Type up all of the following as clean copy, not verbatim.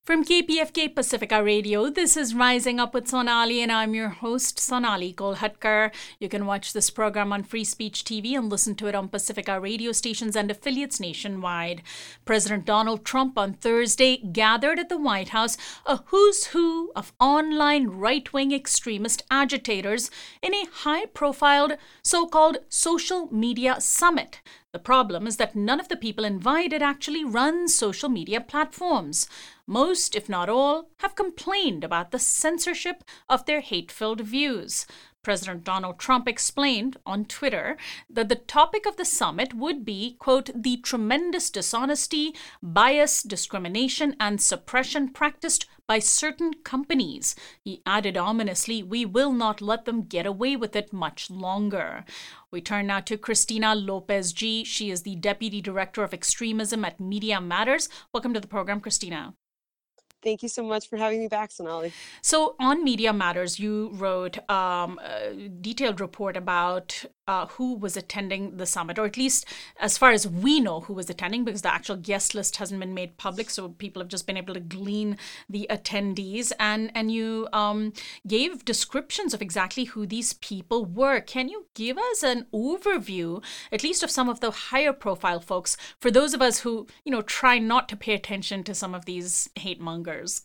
From KPFK Pacifica Radio, this is Rising Up with Sonali, and I'm your host, Sonali Kolhatkar. You can watch this program on Free Speech TV and listen to it on Pacifica radio stations and affiliates nationwide. President Donald Trump on Thursday gathered at the White House a who's who of online right-wing extremist agitators in a high-profile so-called social media summit. The problem is that none of the people invited actually run social media platforms. Most, if not all, have complained about the censorship of their hate-filled views. President Donald Trump explained on Twitter that the topic of the summit would be, quote, the tremendous dishonesty, bias, discrimination, and suppression practiced by certain companies. He added ominously, we will not let them get away with it much longer. We turn now to Christina Lopez-G. She is the Deputy Director of Extremism at Media Matters. Welcome to the program, Christina. Thank you so much for having me back, Sonali. So on Media Matters, you wrote a detailed report about who was attending the summit, or at least as far as we know who was attending, because the actual guest list hasn't been made public, so people have just been able to glean the attendees. And you gave descriptions of exactly who these people were. Can you give us an overview, at least of some of the higher profile folks, for those of us who, try not to pay attention to some of these hate mongers?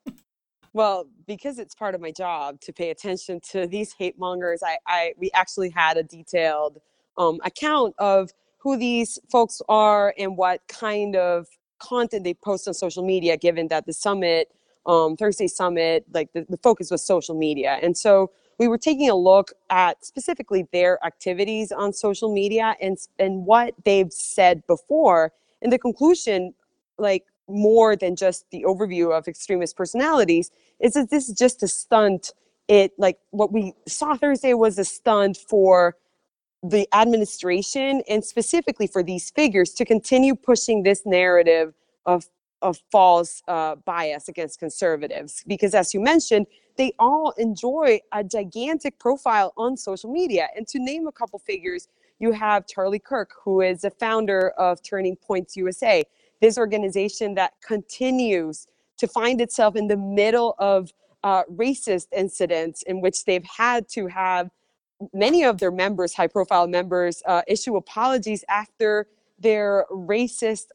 Well, because it's part of my job to pay attention to these hate mongers, we actually had a detailed account of who these folks are and what kind of content they post on social media, given that the summit, Thursday summit, like the focus was social media. And so we were taking a look at specifically their activities on social media and what they've said before. And the conclusion, like, more than just the overview of extremist personalities, is that this is just a stunt. What we saw Thursday was a stunt for the administration and specifically for these figures to continue pushing this narrative of false bias against conservatives. Because as you mentioned, they all enjoy a gigantic profile on social media. And to name a couple figures, you have Charlie Kirk, who is the founder of Turning Points USA, this organization that continues to find itself in the middle of racist incidents in which they've had to have many of their members, high-profile members, issue apologies after their racism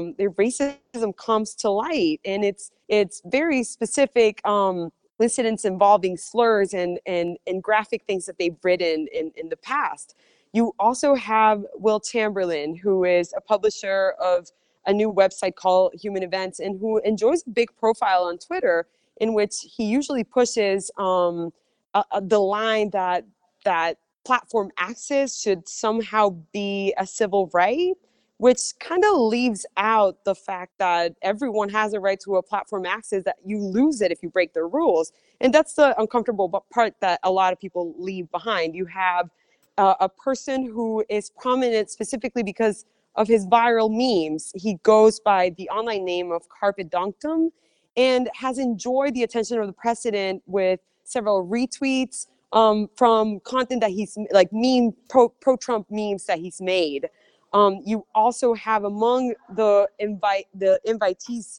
comes to light. And it's very specific incidents involving slurs and graphic things that they've written in the past. You also have Will Chamberlain, who is a publisher of a new website called Human Events, and who enjoys a big profile on Twitter, in which he usually pushes the line that platform access should somehow be a civil right, which kind of leaves out the fact that everyone has a right to a platform access, that you lose it if you break the rules. And that's the uncomfortable part that a lot of people leave behind. You have a person who is prominent specifically because of his viral memes. He goes by the online name of Carpet Dunctum and has enjoyed the attention of the president with several retweets from content that he's like pro-Trump memes that he's made. You also have among the invitees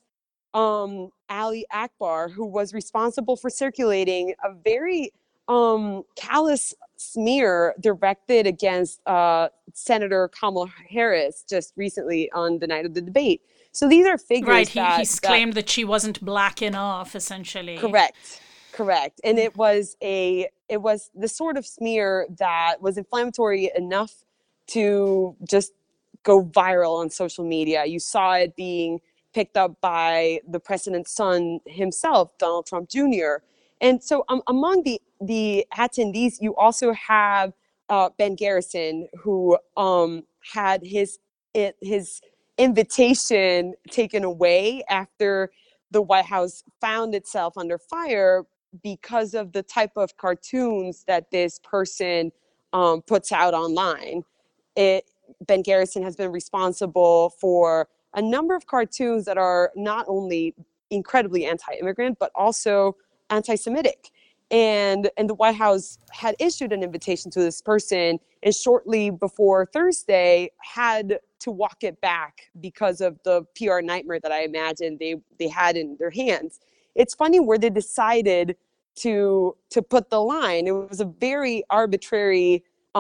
Ali Akbar, who was responsible for circulating a very callous smear directed against Senator Kamala Harris just recently on the night of the debate. So these are figures he's claimed that she wasn't black enough, essentially. Correct. And it was the sort of smear that was inflammatory enough to just go viral on social media. You saw it being picked up by the president's son himself, Donald Trump Jr. And so among the attendees, you also have Ben Garrison, who had his invitation taken away after the White House found itself under fire because of the type of cartoons that this person puts out online. Ben Garrison has been responsible for a number of cartoons that are not only incredibly anti-immigrant, but also anti-Semitic. And the White House had issued an invitation to this person, and shortly before Thursday had to walk it back because of the PR nightmare that I imagine they had in their hands. It's funny where they decided to put the line. It was a very arbitrary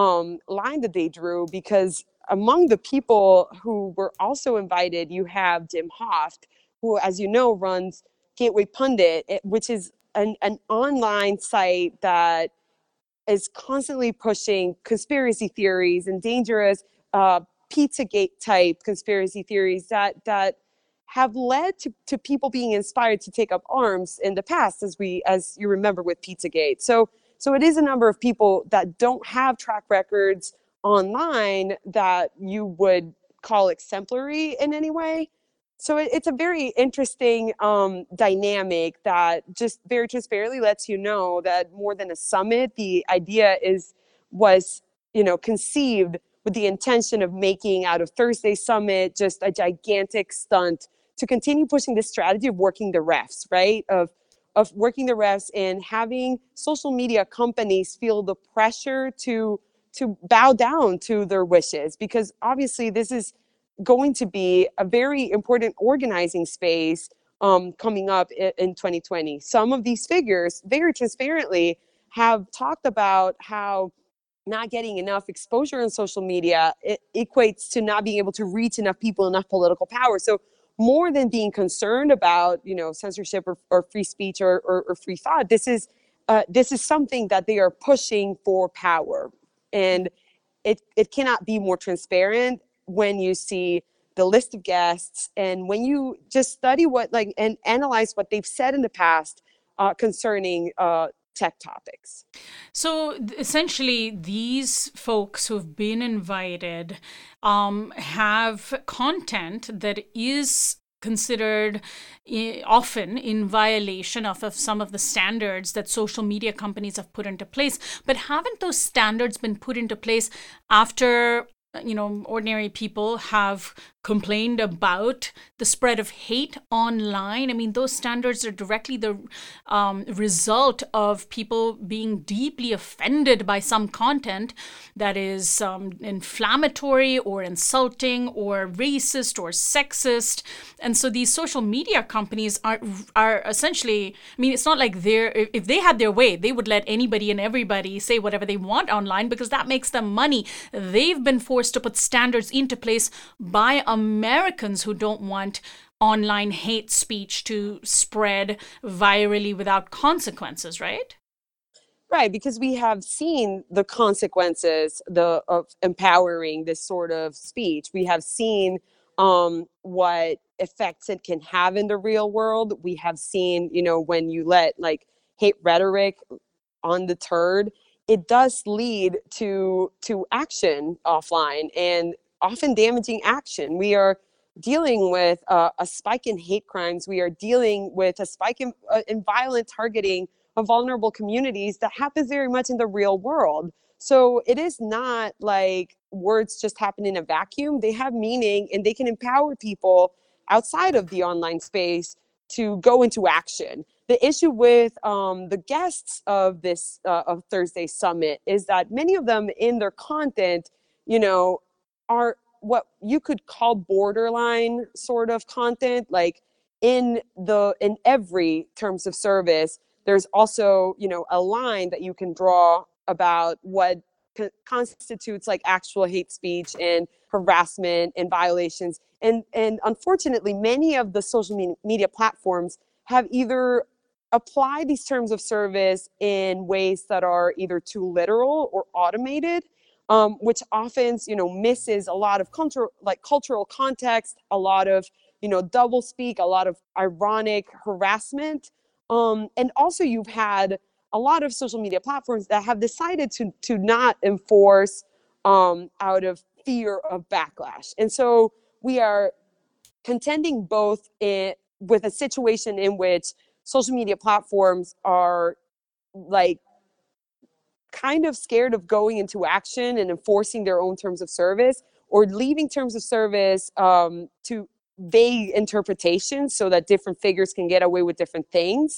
line that they drew, because among the people who were also invited, you have Jim Hoft, who, as you know, runs Gateway Pundit, which is an online site that is constantly pushing conspiracy theories and dangerous Pizzagate type conspiracy theories that have led to people being inspired to take up arms in the past, as you remember with Pizzagate. So it is a number of people that don't have track records online that you would call exemplary in any way. So it's a very interesting dynamic that just very transparently lets you know that more than a summit, the idea was conceived with the intention of making out of Thursday's summit just a gigantic stunt to continue pushing this strategy of working the refs, right? Of working the refs and having social media companies feel the pressure to bow down to their wishes, because obviously this is going to be a very important organizing space coming up in 2020. Some of these figures very transparently have talked about how not getting enough exposure on social media equates to not being able to reach enough people, enough political power. So more than being concerned about censorship or free speech or free thought, this is something that they are pushing for power, and it cannot be more transparent when you see the list of guests and when you just study and analyze what they've said in the past concerning tech topics. So essentially, these folks who've been invited have content that is considered often in violation of some of the standards that social media companies have put into place. But haven't those standards been put into place after ordinary people have complained about the spread of hate online? I mean, those standards are directly the result of people being deeply offended by some content that is inflammatory or insulting or racist or sexist. And so these social media companies are essentially, I mean, it's not like if they had their way, they would let anybody and everybody say whatever they want online, because that makes them money. They've been forced to put standards into place by Americans who don't want online hate speech to spread virally without consequences, right? Right, because we have seen the consequences of empowering this sort of speech. We have seen what effects it can have in the real world. We have seen, when you let hate rhetoric undeterred, it does lead to action offline, and often damaging action. We are dealing with a spike in hate crimes. We are dealing with a spike in violent targeting of vulnerable communities that happens very much in the real world. So it is not like words just happen in a vacuum. They have meaning, and they can empower people outside of the online space to go into action. The issue with the guests of this of Thursday's summit is that many of them in their content, are what you could call borderline sort of content. Like in every terms of service, there's also a line that you can draw about what constitutes actual hate speech and harassment and violations. And unfortunately, many of the social media platforms have either applied these terms of service in ways that are either too literal or automated, which often misses a lot of cultural context, a lot of double speak, a lot of ironic harassment. And also you've had a lot of social media platforms that have decided to not enforce out of fear of backlash. And so we are contending both with a situation in which social media platforms are kind of scared of going into action and enforcing their own terms of service, or leaving terms of service to vague interpretations so that different figures can get away with different things.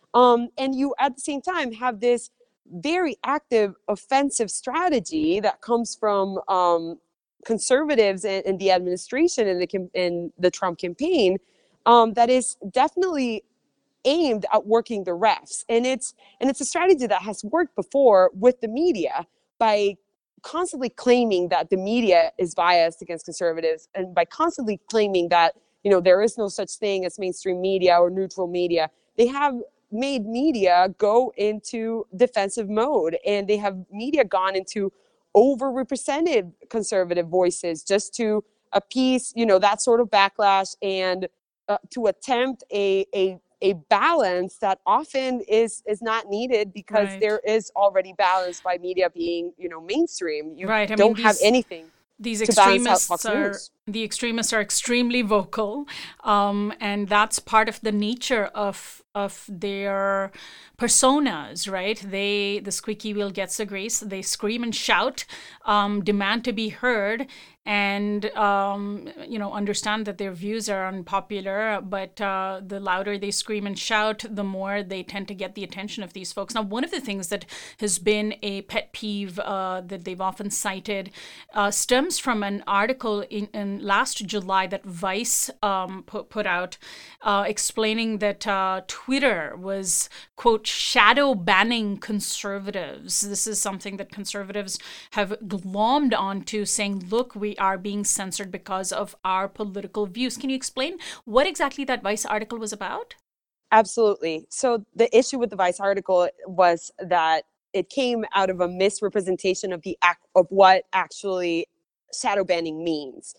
And you at the same time have this very active offensive strategy that comes from conservatives in the administration and in the Trump campaign, that is definitely aimed at working the refs. And it's a strategy that has worked before with the media by constantly claiming that the media is biased against conservatives, and by constantly claiming that, there is no such thing as mainstream media or neutral media. They have made media go into defensive mode, and they have media gone into overrepresented conservative voices just to appease, that sort of backlash, and to attempt a balance that often is not needed, because Right. there is already balance by media being, mainstream. You Right. I mean, don't have anything these to balance out extremists Fox are News. the extremists are extremely vocal, and that's part of the nature of their personas, right? The squeaky wheel gets the grease. They scream and shout, demand to be heard, and understand that their views are unpopular. But the louder they scream and shout, the more they tend to get the attention of these folks. Now, one of the things that has been a pet peeve that they've often cited stems from an article in last July that Vice put out, explaining that Twitter was, quote, shadow banning conservatives. This is something that conservatives have glommed onto, saying, look, we are being censored because of our political views. Can you explain what exactly that Vice article was about? Absolutely. So the issue with the Vice article was that it came out of a misrepresentation of of what actually shadow banning means.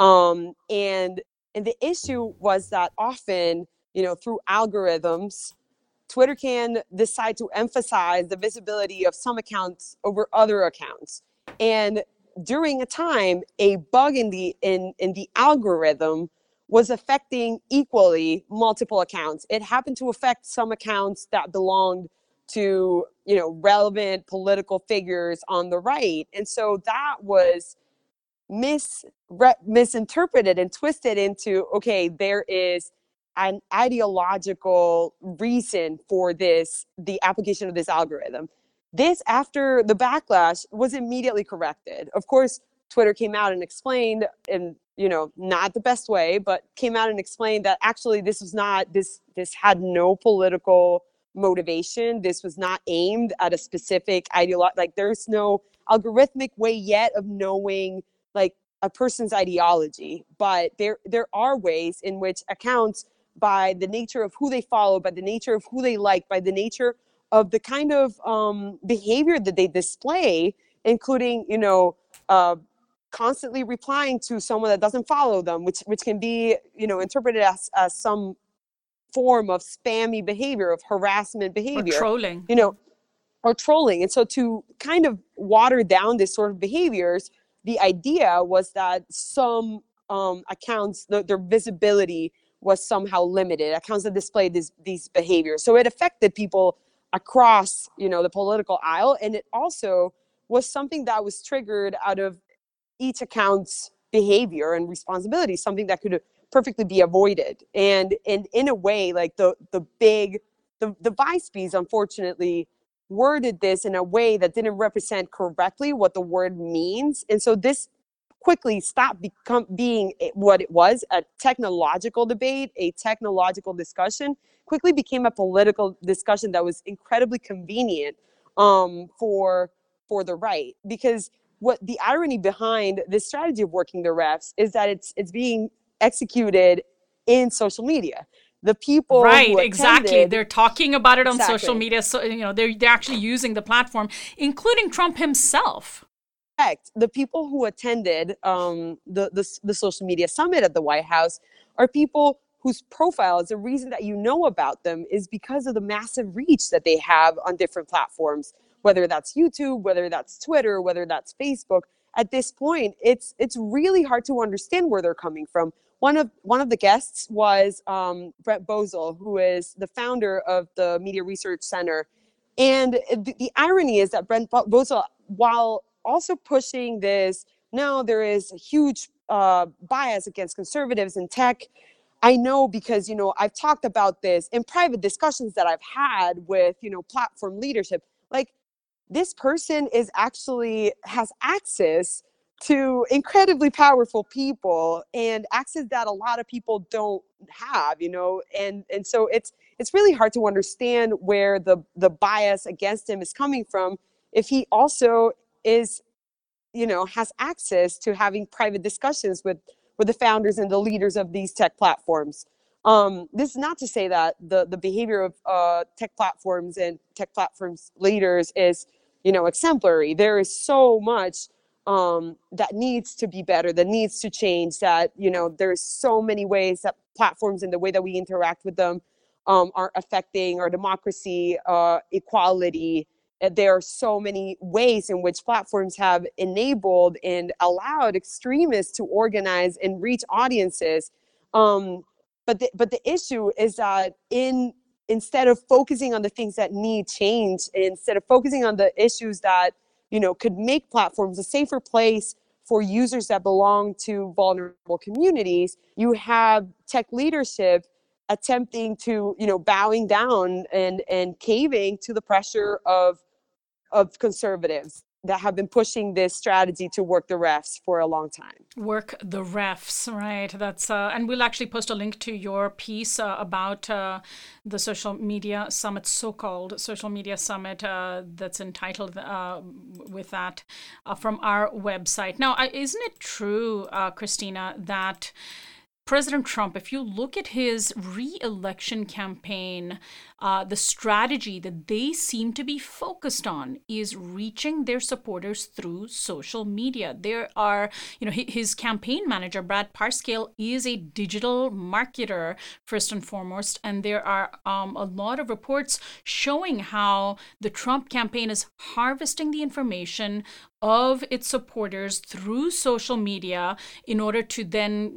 And the issue was that often, through algorithms, Twitter can decide to emphasize the visibility of some accounts over other accounts. And during a time, a bug in the algorithm was affecting equally multiple accounts. It happened to affect some accounts that belonged to, relevant political figures on the right. And so that was misinterpreted and twisted into, okay, there is an ideological reason for the application of this algorithm. This, after the backlash, was immediately corrected. Of course, Twitter came out and explained, in, not the best way, but came out and explained that actually this was not, this had no political motivation. This was not aimed at a specific ideology. Like, there's no algorithmic way yet of knowing, like, a person's ideology, but there are ways in which accounts, by the nature of who they follow, by the nature of who they like, by the nature of the kind of behavior that they display, including, constantly replying to someone that doesn't follow them, which can be, interpreted as some form of spammy behavior, of harassment Or behavior, trolling? or trolling. And so, to kind of water down this sort of behaviors, the idea was that some accounts, their visibility was somehow limited. Accounts that displayed these behaviors, so it affected people across, the political aisle, and it also was something that was triggered out of each account's behavior and responsibility, something that could perfectly be avoided. And in a way, like the Vice piece, unfortunately, worded this in a way that didn't represent correctly what the word means. And so this quickly stopped being what it was, a technological debate, a technological discussion, quickly became a political discussion that was incredibly convenient for the right. Because what the irony behind this strategy of working the refs is that it's being executed in social media. The people Right, who exactly. attended, They're talking about it on social exactly, media, so they're actually using the platform, including Trump himself. correct. The people who attended the social media summit at the White House are people whose profiles, the reason that you know about them is because of the massive reach that they have on different platforms, whether that's YouTube, whether that's Twitter, whether that's Facebook. At this point, it's really hard to understand where they're coming from. One of the guests was Brent Bozell, who is the founder of the Media Research Center. And the irony is that Brent Bozell, while also pushing this, no, there is a huge bias against conservatives in tech, I know because, I've talked about this in private discussions that I've had with, platform leadership. Like, this person has access to incredibly powerful people, and access that a lot of people don't have, and so it's really hard to understand where the bias against him is coming from if he also is, has access to having private discussions with the founders and the leaders of these tech platforms. This is not to say that the behavior of tech platforms and tech platforms leaders is, exemplary. There is so much that needs to be better, that needs to change, that, there's so many ways that platforms and the way that we interact with them are affecting our democracy, equality. There are so many ways in which platforms have enabled and allowed extremists to organize and reach audiences. But the issue is that instead of focusing on the things that need change, instead of focusing on the issues that, could make platforms a safer place for users that belong to vulnerable communities, you have tech leadership attempting to, bowing down and caving to the pressure of conservatives that have been pushing this strategy to work the refs for a long time. Work the refs, right? That's and we'll actually post a link to your piece about the social media summit, so-called social media summit, that's entitled with that from our website. Now, isn't it true, Christina, that President Trump, if you look at his re-election campaign, the strategy that they seem to be focused on is reaching their supporters through social media. There are, his campaign manager, Brad Parscale, is a digital marketer, first and foremost. And there are a lot of reports showing how the Trump campaign is harvesting the information of its supporters through social media in order to then,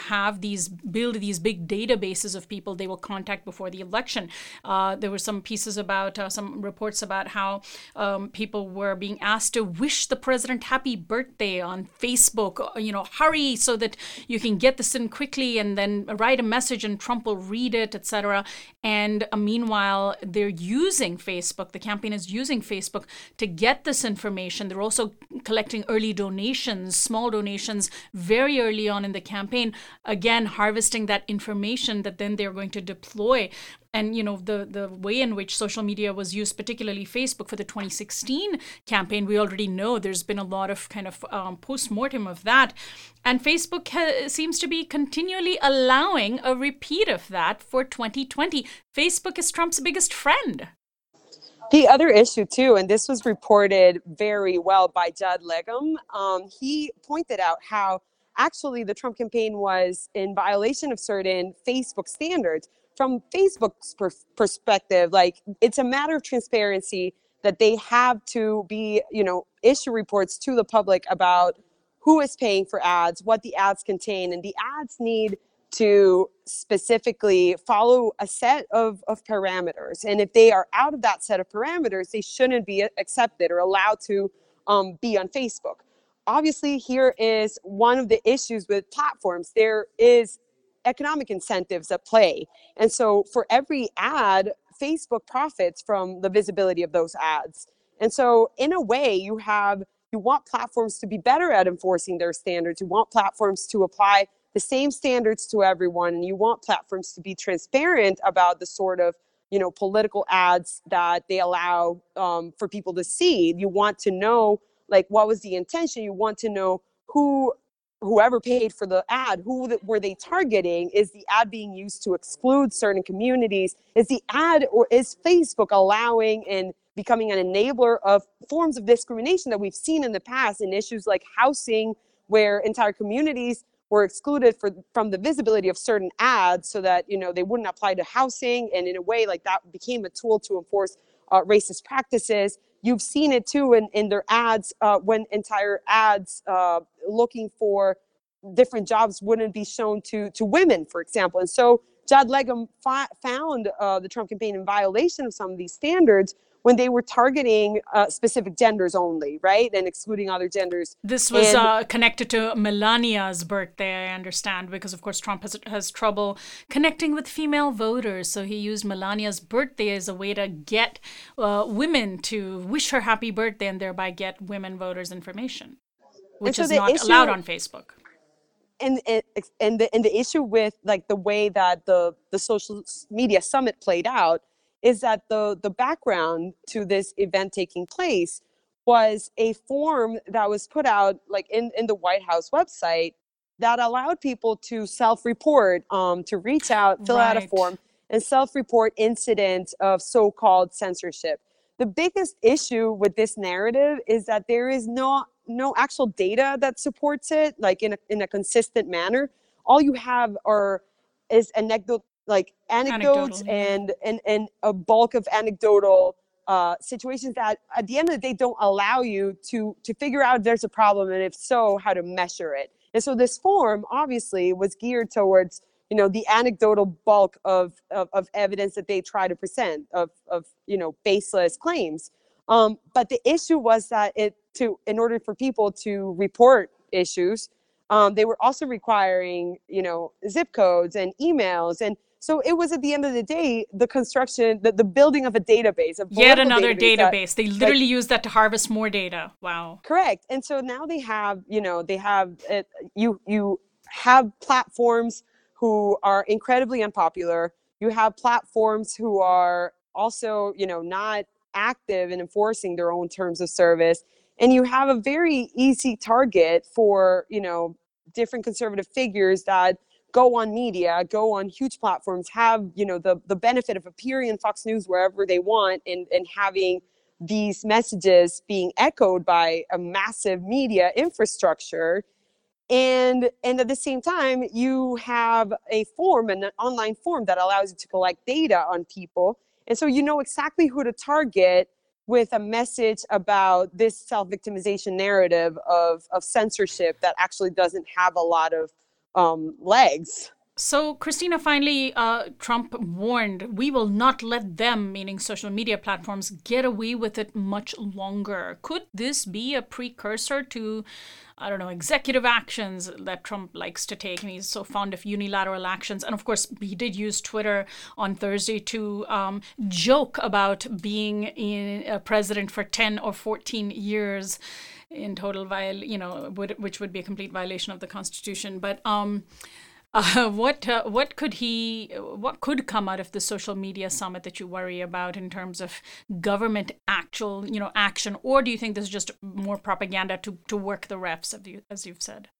build these big databases of people they will contact before the election. There were some pieces about, some reports about how people were being asked to wish the president happy birthday on Facebook, hurry so that you can get this in quickly and then write a message and Trump will read it, etc. And meanwhile, they're using Facebook, the campaign is using Facebook to get this information. They're also collecting early donations, small donations very early on in the campaign, again, harvesting that information that then they're going to deploy. And, the way in which social media was used, particularly Facebook, for the 2016 campaign, we already know there's been a lot of kind of post-mortem of that. And Facebook seems to be continually allowing a repeat of that for 2020. Facebook is Trump's biggest friend. The other issue, too, and this was reported very well by Judd Legum, he pointed out how actually the Trump campaign was in violation of certain Facebook standards. From Facebook's perspective, like, it's a matter of transparency that they have to be, issue reports to the public about who is paying for ads, what the ads contain, and the ads need to specifically follow a set of parameters. And if they are out of that set of parameters, they shouldn't be accepted or allowed to be on Facebook. Obviously, here is one of the issues with platforms. There is economic incentives at play. And so for every ad, Facebook profits from the visibility of those ads. And so in a way, you want platforms to be better at enforcing their standards. You want platforms to apply the same standards to everyone, and you want platforms to be transparent about the sort of, political ads that they allow for people to see. You want to know, like, what was the intention? You want to know whoever paid for the ad, were they targeting? Is the ad being used to exclude certain communities? Is the ad, or is Facebook allowing and becoming an enabler of forms of discrimination that we've seen in the past in issues like housing, where entire communities were excluded from the visibility of certain ads so that, they wouldn't apply to housing. And in a way, like, that became a tool to enforce racist practices. You've seen it too in their ads when entire ads looking for different jobs wouldn't be shown to women, for example. And so Judd Legum found the Trump campaign in violation of some of these standards when they were targeting specific genders only, right, and excluding other genders. This was connected to Melania's birthday, I understand, because of course Trump has trouble connecting with female voters. So he used Melania's birthday as a way to get women to wish her happy birthday and thereby get women voters information, which is not allowed on Facebook. And the issue with like the way that the social media summit played out is that the background to this event taking place was a form that was put out like in the White House website that allowed people to self-report, to reach out, fill out a form, and self-report incidents of so-called censorship. The biggest issue with this narrative is that there is no actual data that supports it, like in a consistent manner. All you have is anecdotes and a bulk of anecdotal situations that at the end of the day don't allow you to figure out if there's a problem, and if so, how to measure it. And so this form obviously was geared towards, the anecdotal bulk of evidence that they try to present of baseless claims. But the issue was that in order for people to report issues, they were also requiring, zip codes and emails. And so it was, at the end of the day, the construction, the building of a database. Yet another database. They literally use that to harvest more data. Wow. Correct. And so now they have, you have platforms who are incredibly unpopular. You have platforms who are also, not active in enforcing their own terms of service. And you have a very easy target for, different conservative figures that go on media, go on huge platforms, have, the benefit of appearing in Fox News wherever they want, and having these messages being echoed by a massive media infrastructure. And at the same time, you have an online form that allows you to collect data on people. And so you know exactly who to target with a message about this self-victimization narrative of censorship that actually doesn't have a lot of legs. So, Christina, finally, Trump warned, we will not let them, meaning social media platforms, get away with it much longer. Could this be a precursor to, executive actions that Trump likes to take? And he's so fond of unilateral actions. And of course, he did use Twitter on Thursday to joke about being a president for 10 or 14 years in total, which would be a complete violation of the Constitution. But what could come out of the social media summit that you worry about in terms of government actual, action, or do you think this is just more propaganda to work the refs, as you've said?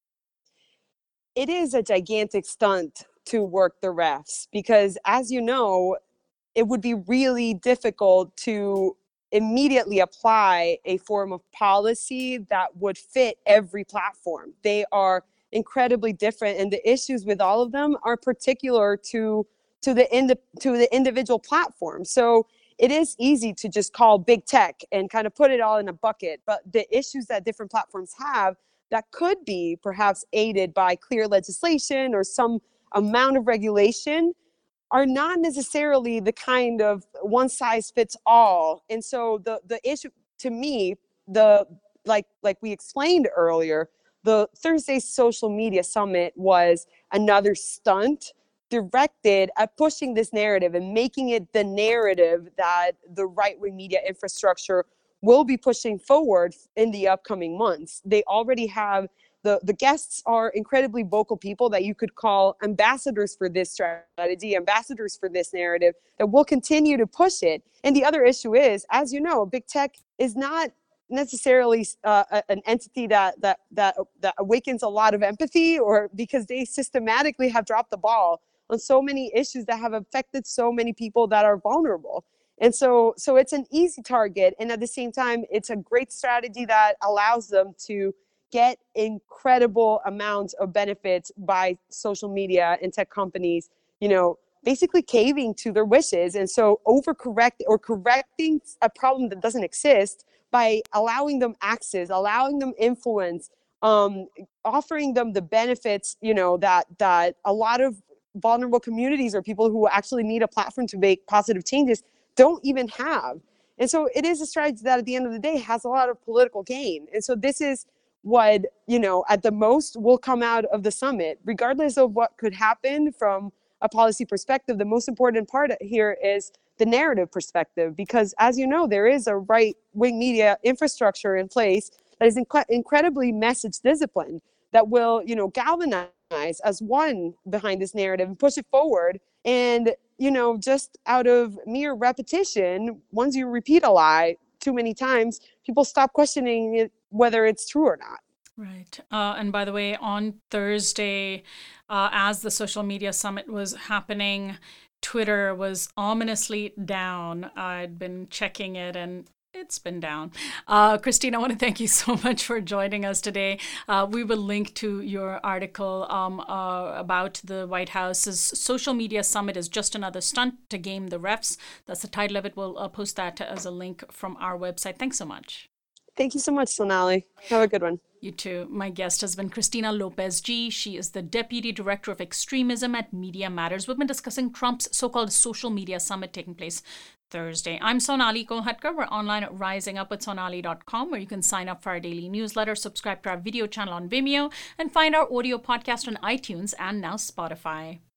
It is a gigantic stunt to work the refs because, as you know, it would be really difficult to immediately apply a form of policy that would fit every platform. They are incredibly different, and the issues with all of them are particular to the individual platform. So it is easy to just call big tech and kind of put it all in a bucket, but the issues that different platforms have that could be perhaps aided by clear legislation or some amount of regulation are not necessarily the kind of one size fits all. And so the issue to me, like we explained earlier, the Thursday social media summit was another stunt directed at pushing this narrative and making it the narrative that the right-wing media infrastructure will be pushing forward in the upcoming months. They already have, the guests are incredibly vocal people that you could call ambassadors for this strategy, ambassadors for this narrative that will continue to push it. And the other issue is, as you know, big tech is not necessarily an entity that awakens a lot of empathy, or because they systematically have dropped the ball on so many issues that have affected so many people that are vulnerable. And so it's an easy target, and at the same time, it's a great strategy that allows them to get incredible amounts of benefits by social media and tech companies, basically caving to their wishes. And so correcting a problem that doesn't exist by allowing them access, allowing them influence, offering them the benefits, that a lot of vulnerable communities or people who actually need a platform to make positive changes don't even have. And so it is a strategy that at the end of the day has a lot of political gain. And so this is what, at the most will come out of the summit, regardless of what could happen from a policy perspective. The most important part here is the narrative perspective, because as you know, there is a right-wing media infrastructure in place that is incredibly message disciplined that will, galvanize as one behind this narrative and push it forward. And, just out of mere repetition, once you repeat a lie too many times, people stop questioning it, whether it's true or not. Right. And by the way, on Thursday, as the social media summit was happening, Twitter was ominously down. I'd been checking it and it's been down. Christine, I want to thank you so much for joining us today. We will link to your article about the White House's social media summit is just another stunt to game the refs. That's the title of it. We'll post that as a link from our website. Thanks so much. Thank you so much, Sonali. Have a good one. You too. My guest has been Christina Lopez G. She is the Deputy Director of Extremism at Media Matters. We've been discussing Trump's so-called social media summit taking place Thursday. I'm Sonali Kolhatkar. We're online at risingupwithsonali.com, where you can sign up for our daily newsletter, subscribe to our video channel on Vimeo, and find our audio podcast on iTunes and now Spotify.